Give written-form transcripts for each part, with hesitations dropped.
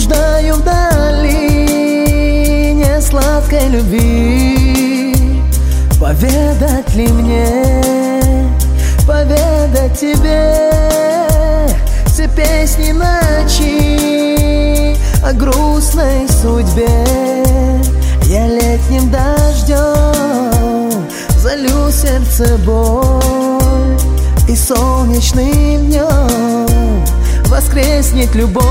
Блуждаю в долине сладкой любви. Поведать ли мне, поведать тебе все песни ночи о грустной судьбе? Я летним дождем залью сердце боль, и солнечным днем воскреснет любовь.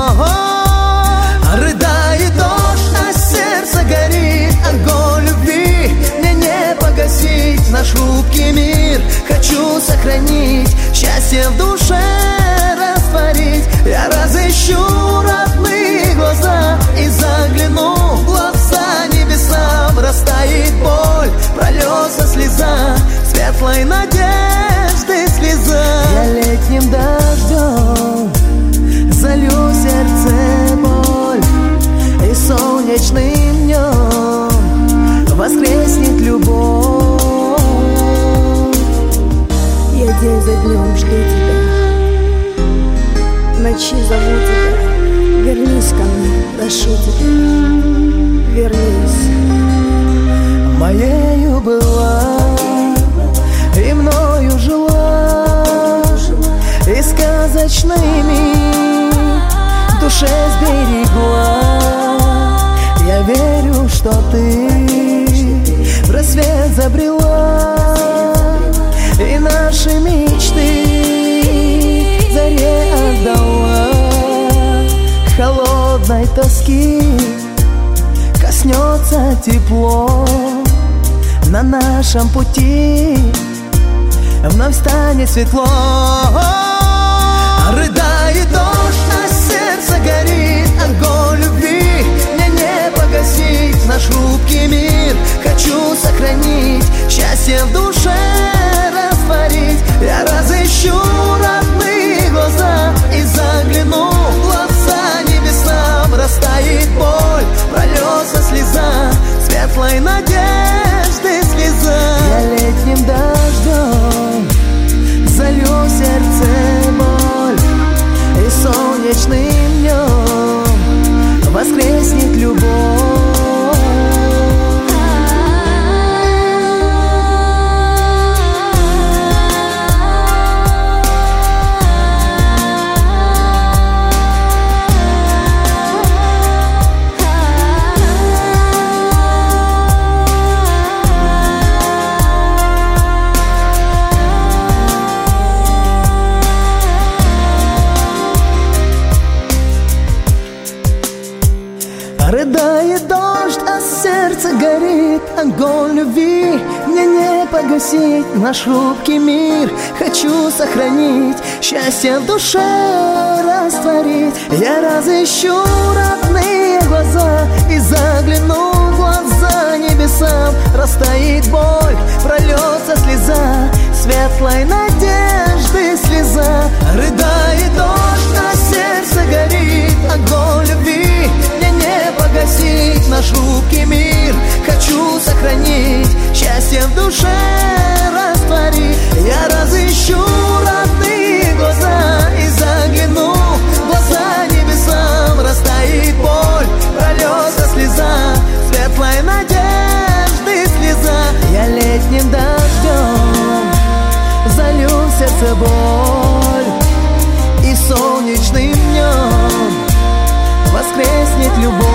Рыдает дождь, а сердце горит, огонь любви мне не погасить. Наш хрупкий мир хочу сохранить, счастье в душе растворить. Я разыщу родные глаза и загляну в глаза небесам. Растает боль, прольется слеза, светлой надежды слеза. Я летним дождем залью сердце боль, и солнечным днем воскреснет любовь. Я день за днем жду тебя, ночи зову тебя. Вернись ко мне, прошу тебя, вернись. Моею была и мною жила, и сказочный мир в душе сберегла. Я верю, что ты в рассвет забрела, и наши мечты заре отдала. Холодной тоски коснется тепло, на нашем пути вновь станет светло. Рыдает дождь, а сердце горит, огонь любви мне не погасить. Наш хрупкий мир хочу сохранить, счастье в душе растворить. Я разыщу родные глаза и загляну в глаза небесам. Растает боль, прольется слеза, светлой надежды слеза. Я летним дождем залью сердце боль, и солнечным днем воскреснет любовь. Рыдает дождь, а сердце горит, огонь любви мне не погасить. Наш хрупкий мир хочу сохранить, счастье в душе растворить. Я разыщу родные глаза и загляну в глаза небесам. Растает боль, прольется слеза, светлой надежды слеза. Рыдает дождь, а сердце горит, огонь любви мне не погасить. Наш хрупкий мир хочу сохранить, счастье в душе растворить. Я разыщу родные глаза и загляну в глаза небесам. Растает боль, прольется слеза, светлой надежды слеза. Я летним дождем залью в сердце боль, и солнечным днем воскреснет любовь.